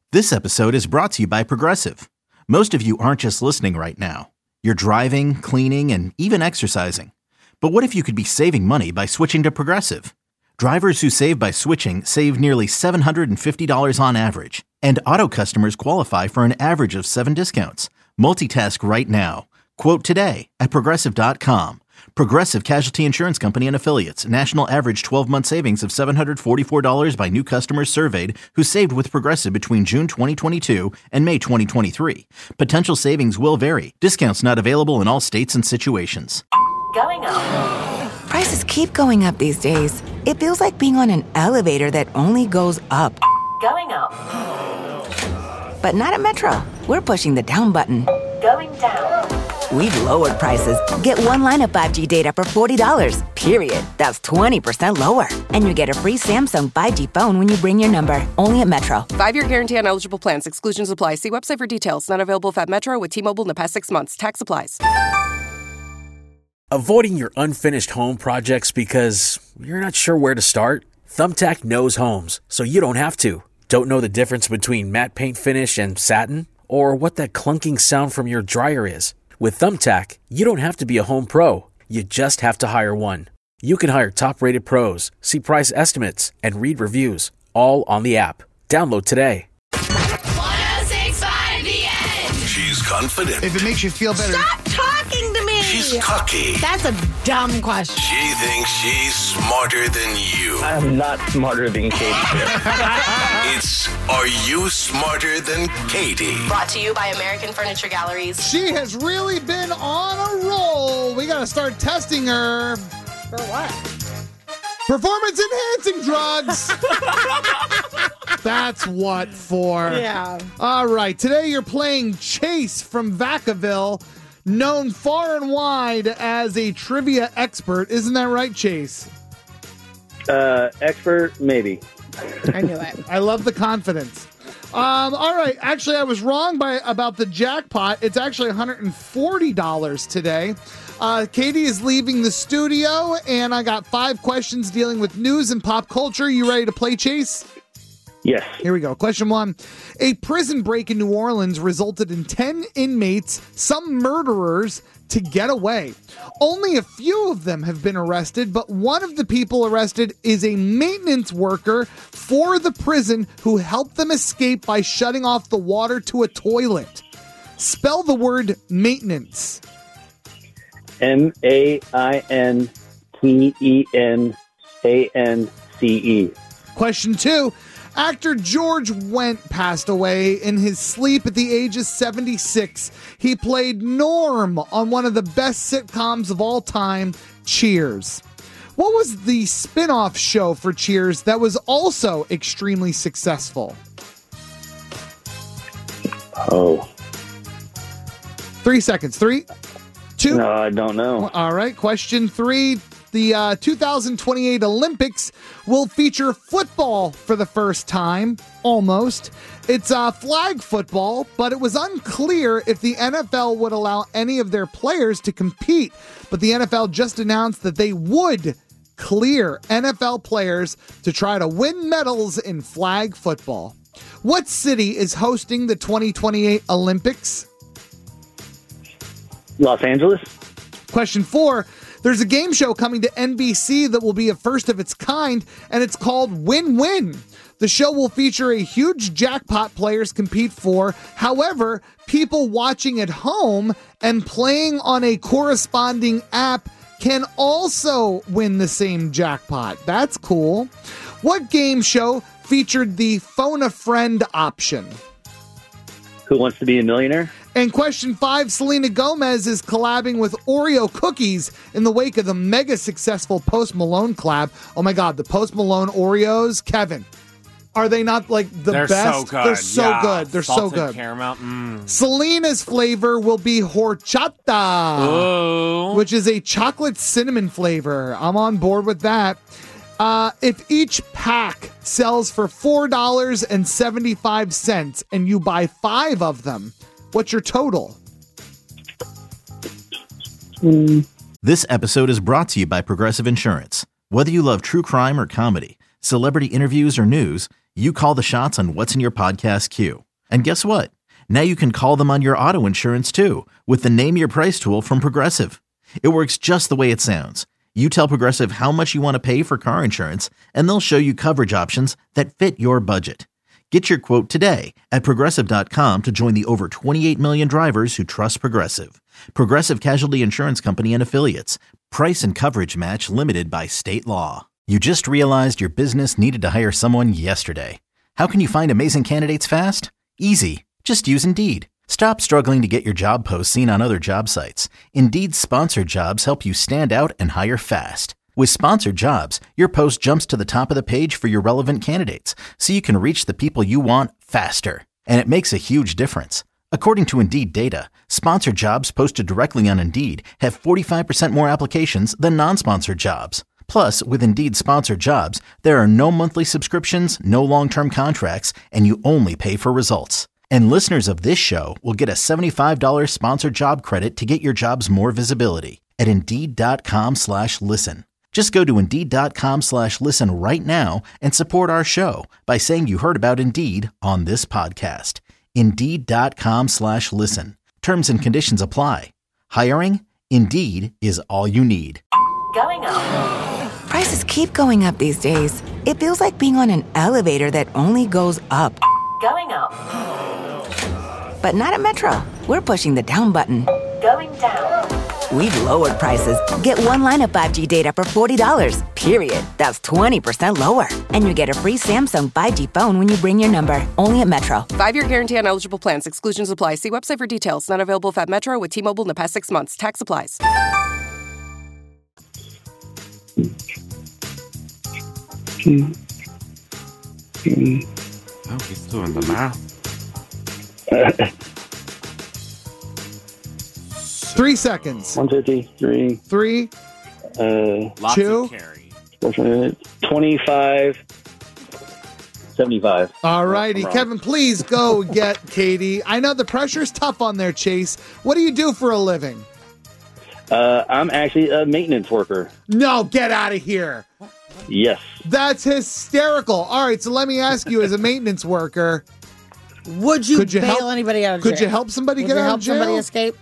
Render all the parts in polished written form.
This episode is brought to you by Progressive. Most of you aren't just listening right now. You're driving, cleaning, and even exercising. But what if you could be saving money by switching to Progressive? Drivers who save by switching save nearly $750 on average. And auto customers qualify for an average of 7 discounts. Multitask right now. Quote today at Progressive.com. Progressive Casualty Insurance Company and Affiliates. National average 12-month savings of $744 by new customers surveyed who saved with Progressive between June 2022 and May 2023. Potential savings will vary. Discounts not available in all states and situations. Going up. Prices keep going up these days. It feels like being on an elevator that only goes up. Going up. But not at Metro. We're pushing the down button. Going down. We've lowered prices. Get one line of 5G data for $40, period. That's 20% lower. And you get a free Samsung 5G phone when you bring your number. Only at Metro. 5-year guarantee on eligible plans. Exclusions apply. See website for details. Not available at Metro with T-Mobile in the past 6 months. Tax applies. Avoiding your unfinished home projects because you're not sure where to start? Thumbtack knows homes, so you don't have to. Don't know the difference between matte paint finish and satin? Or what that clunking sound from your dryer is? With Thumbtack, you don't have to be a home pro. You just have to hire one. You can hire top-rated pros, see price estimates, and read reviews, all on the app. Download today. 106.5 The Edge. She's confident. If it makes you feel better. Stop talking to me. She's cocky. That's a dumb question. She thinks she's smarter than you. I'm not smarter than Katie. It's Are You Smarter Than Katie? Brought to you by American Furniture Galleries. She has really been on a roll. We got to start testing her. For what? Performance enhancing drugs. That's what for. Yeah. All right. Today you're playing Chase from Vacaville, known far and wide as a trivia expert. Isn't that right, Chase? Expert, maybe. I knew it. I love the confidence. All right. Actually, I was wrong about the jackpot. It's actually $140 today. Katie is leaving the studio, and I got 5 questions dealing with news and pop culture. You ready to play, Chase? Yes. Here we go. Question 1. A prison break in New Orleans resulted in 10 inmates, some murderers, to get away. Only a few of them have been arrested, but one of the people arrested is a maintenance worker for the prison who helped them escape by shutting off the water to a toilet. Spell the word maintenance. MAINTENANCE. Question 2. Actor George Wendt passed away in his sleep at the age of 76. He played Norm on one of the best sitcoms of all time, Cheers. What was the spin-off show for Cheers that was also extremely successful? Oh. 3 seconds. 3, 2. No, I don't know. All right. Question 3. The 2028 Olympics will feature football for the first time, almost. It's flag football, but it was unclear if the NFL would allow any of their players to compete. But the NFL just announced that they would clear NFL players to try to win medals in flag football. What city is hosting the 2028 Olympics? Los Angeles? Question 4. There's a game show coming to NBC that will be a first of its kind, and it's called Win Win. The show will feature a huge jackpot players compete for. However, people watching at home and playing on a corresponding app can also win the same jackpot. That's cool. What game show featured the phone a friend option? Who Wants to Be a Millionaire? And question 5, Selena Gomez is collabing with Oreo cookies in the wake of the mega successful Post Malone collab. Oh my God, the Post Malone Oreos, Kevin. Are they not like They're best? So good. They're so Yeah. good. They're Salted so good. Caramel. Selena's flavor will be horchata, Ooh. which is a chocolate cinnamon flavor. I'm on board with that. If each pack sells for $4.75 and you buy 5 of them, what's your total? This episode is brought to you by Progressive Insurance. Whether you love true crime or comedy, celebrity interviews or news, You call the shots on what's in your podcast queue. And guess what? Now you can call them on your auto insurance too with the Name Your Price tool from Progressive. It works just the way it sounds. You tell Progressive how much you want to pay for car insurance, and they'll show you coverage options that fit your budget. Get your quote today at Progressive.com to join the over 28 million drivers who trust Progressive. Progressive Casualty Insurance Company and Affiliates. Price and coverage match limited by state law. You just realized your business needed to hire someone yesterday. How can you find amazing candidates fast? Easy. Just use Indeed. Stop struggling to get your job posts seen on other job sites. Indeed's sponsored jobs help you stand out and hire fast. With sponsored jobs, your post jumps to the top of the page for your relevant candidates, so you can reach the people you want faster. And it makes a huge difference. According to Indeed data, sponsored jobs posted directly on Indeed have 45% more applications than non-sponsored jobs. Plus, with Indeed sponsored jobs, there are no monthly subscriptions, no long-term contracts, and you only pay for results. And listeners of this show will get a $75 sponsored job credit to get your jobs more visibility at Indeed.com/listen. Just go to Indeed.com/listen right now and support our show by saying you heard about Indeed on this podcast. Indeed.com/listen. Terms and conditions apply. Hiring? Indeed is all you need. Going up. Prices keep going up these days. It feels like being on an elevator that only goes up. Going up. But not at Metro. We're pushing the down button. Going down. We've lowered prices. Get one line of 5G data for $40, period. That's 20% lower. And you get a free Samsung 5G phone when you bring your number. Only at Metro. 5-year guarantee on eligible plans. Exclusions apply. See website for details. Not available at Metro with T-Mobile in the past 6 months. Tax applies. Oh, he's doing the math. 3 seconds. 153. 3, Lots 2. of carry. 25. 75. All righty. Wrong. Kevin, please go get Katie. I know the pressure's tough on there, Chase. What do you do for a living? I'm actually a maintenance worker. No, get out of here. Yes. That's hysterical. All right, so let me ask you, as a maintenance worker, Would you Could you bail help- anybody out of jail? could you help somebody Would get you out help of jail? somebody escape?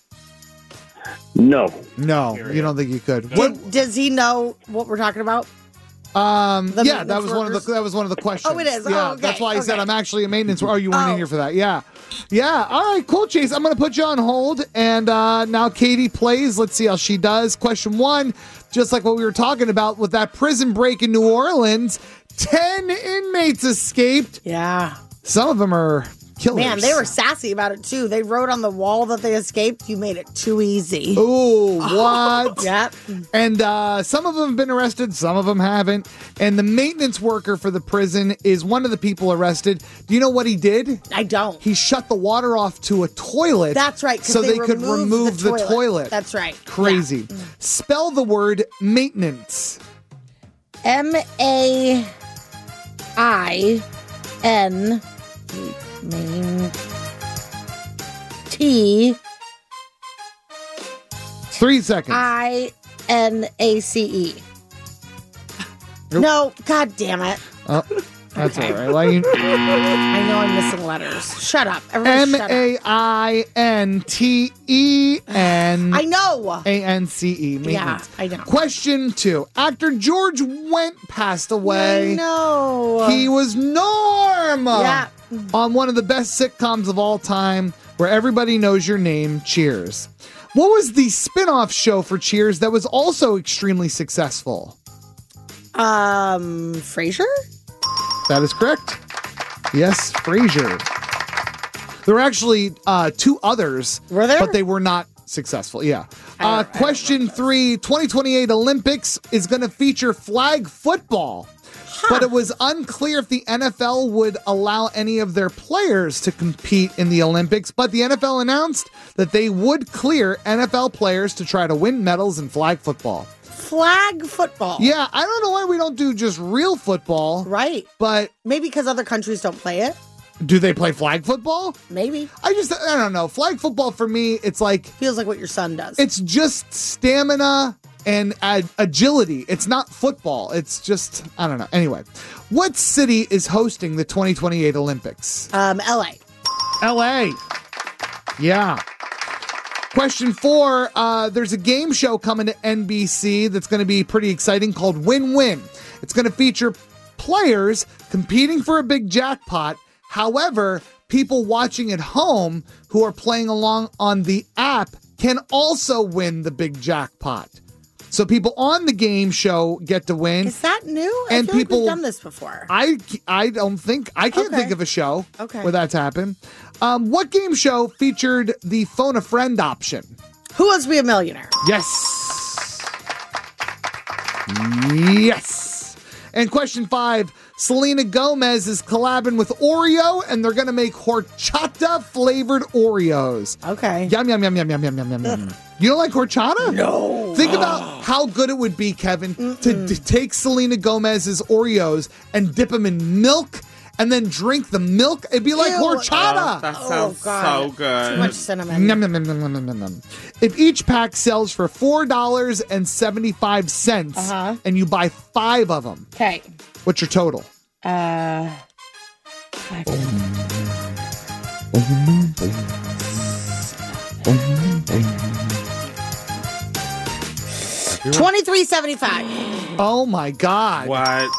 No. No, you don't think you could. What? Does he know what we're talking about? Yeah, that maintenance was one of workers? the one of the questions. Oh, it is? Yeah, Oh, okay, that's why I said okay. I'm actually a maintenance. Oh, you weren't in Oh. here for that. Yeah. All right, cool, Chase. I'm going to put you on hold, and now Katie plays. Let's see how she does. Question 1, just like what we were talking about with that prison break in New Orleans, 10 inmates escaped. Yeah. Some of them are killers. Man, they were sassy about it, too. They wrote on the wall that they escaped. You made it too easy. Ooh, what? Yep. And some of them have been arrested, some of them haven't. And the maintenance worker for the prison is one of the people arrested. Do you know what he did? I don't. He shut the water off to a toilet. That's right. 'cause So they could remove the toilet. That's right. Crazy. Yeah. Spell the word maintenance. MAIN. T 3 seconds. INACE. Nope. No, god damn it. Oh, that's all right. Well, you- I know I'm missing letters. Shut up. Everybody shut up. MAINTEN. I know. ANCE. Maintenance. Yeah, I know. Question 2. Actor George Wendt passed away. I know. He was Norm Yeah. on one of the best sitcoms of all time, where everybody knows your name, Cheers. What was the spin-off show for Cheers that was also extremely successful? Frasier? That is correct. Yes, Frasier. There were actually 2 others. Were there? But they were not successful. Yeah. I don't Question 3. 2028 Olympics is going to feature flag football. But it was unclear if the NFL would allow any of their players to compete in the Olympics. But the NFL announced that they would clear NFL players to try to win medals in flag football. Flag football. Yeah, I don't know why we don't do just real football. Right. But Maybe because other countries don't play it. do they play flag football? Maybe. I don't know. Flag football for me, it's like, Feels like what your son does. it's just stamina and agility. It's not football. It's just, I don't know. Anyway, what city is hosting the 2028 Olympics? LA. LA. Yeah. Question 4, there's a game show coming to NBC that's going to be pretty exciting called Win Win. It's going to feature players competing for a big jackpot. However, people watching at home who are playing along on the app can also win the big jackpot. So people on the game show get to win. Is that new? And I feel people, like we've done this before. I can't think of a show where that's happened. What game show featured the phone a friend option? Who Wants to Be a Millionaire? Yes. Yes. And question 5, Selena Gomez is collabing with Oreo, and they're going to make horchata-flavored Oreos. Okay. Yum, yum, yum, yum, yum, yum, yum, yum. You don't like horchata? No. Think about how good it would be, Kevin, to take Selena Gomez's Oreos and dip them in milk and then drink the milk. It'd be like horchata. That sounds so good. Too much cinnamon. Nom, nom, nom, nom, nom, nom, nom. If each pack sells for $4.75 and you buy 5 of them, okay, what's your total? 5. 23.75. Oh my God. What?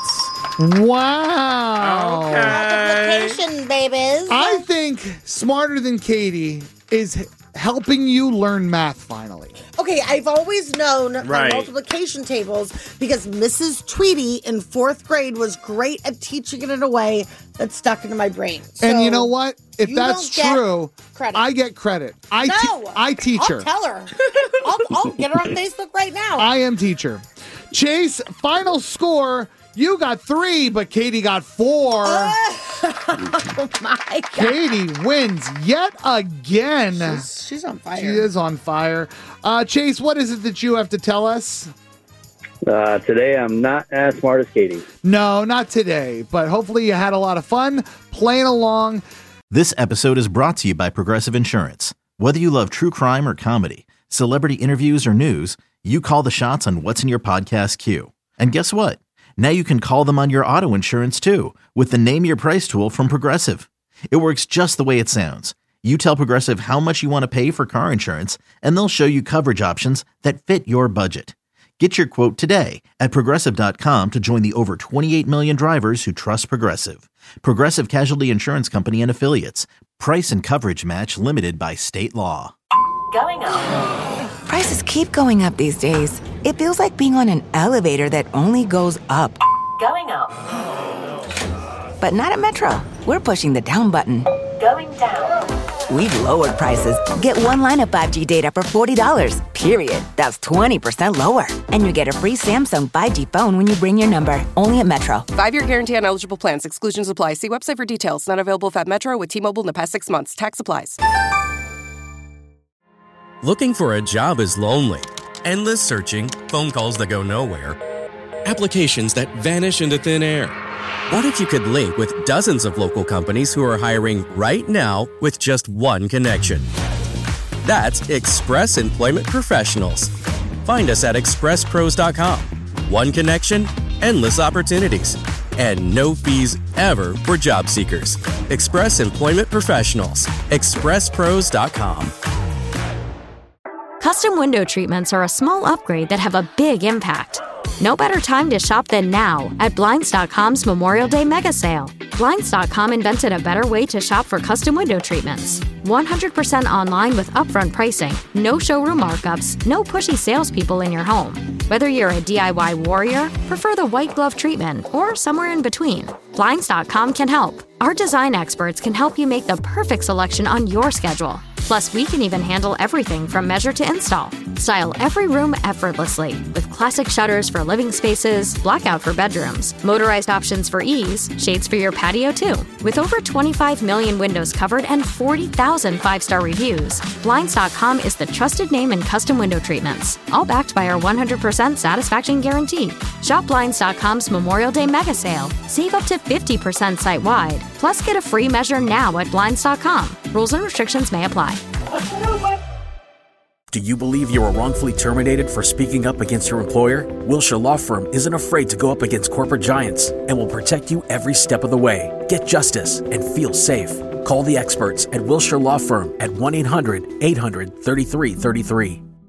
Wow. Multiplication, babies. I think Smarter Than Katie is helping you learn math finally. Okay, I've always known Right. my multiplication tables because Mrs. Tweedy in 4th grade was great at teaching it in a way that stuck into my brain. So And you know what? If you that's don't get true, credit. I get credit. I teach her. I'll tell her. I'll get her on Facebook right now. I am teacher. Chase, final score. You got 3, but Katie got 4. Oh my God. Katie wins yet again. She's on fire. She is on fire. Chase, what is it that you have to tell us? Today, I'm not as smart as Katie. No, not today, but hopefully you had a lot of fun playing along. This episode is brought to you by Progressive Insurance. Whether you love true crime or comedy, celebrity interviews or news, you call the shots on what's in your podcast queue. And guess what? Now you can call them on your auto insurance too with the Name Your Price tool from Progressive. It works just the way it sounds. You tell Progressive how much you want to pay for car insurance, and they'll show you coverage options that fit your budget. Get your quote today at Progressive.com to join the over 28 million drivers who trust Progressive. Progressive Casualty Insurance Company and Affiliates. Price and coverage match limited by state law. Going up. Prices keep going up these days. It feels like being on an elevator that only goes up. Going up. But not at Metro. We're pushing the down button. Going down. We've lowered prices. Get one line of 5G data for $40, period. That's 20% lower. And you get a free Samsung 5G phone when you bring your number. Only at Metro. 5-year guarantee on eligible plans. Exclusions apply. See website for details. Not available if at Metro with T-Mobile in the past 6 months. Tax applies. Looking for a job is lonely. Endless searching, phone calls that go nowhere, applications that vanish into thin air. What if you could link with dozens of local companies who are hiring right now with just one connection? That's Express Employment Professionals. Find us at expresspros.com. One connection, endless opportunities, and no fees ever for job seekers. Express Employment Professionals. expresspros.com. Custom window treatments are a small upgrade that have a big impact. No better time to shop than now at Blinds.com's Memorial Day Mega Sale. Blinds.com invented a better way to shop for custom window treatments. 100% online with upfront pricing, no showroom markups, no pushy salespeople in your home. Whether you're a DIY warrior, prefer the white glove treatment, or somewhere in between, Blinds.com can help. Our design experts can help you make the perfect selection on your schedule. Plus, we can even handle everything from measure to install. Style every room effortlessly with classic shutters for living spaces, blackout for bedrooms, motorized options for ease, shades for your patio too. With over 25 million windows covered and 40,000 5-star reviews, Blinds.com is the trusted name in custom window treatments, all backed by our 100% satisfaction guarantee. Shop Blinds.com's Memorial Day Mega Sale. Save up to 50% site-wide. Plus, get a free measure now at Blinds.com. Rules and restrictions may apply. Do you believe you were wrongfully terminated for speaking up against your employer? Wilshire Law Firm isn't afraid to go up against corporate giants and will protect you every step of the way. Get justice and feel safe. Call the experts at Wilshire Law Firm at 1-800-800-3333.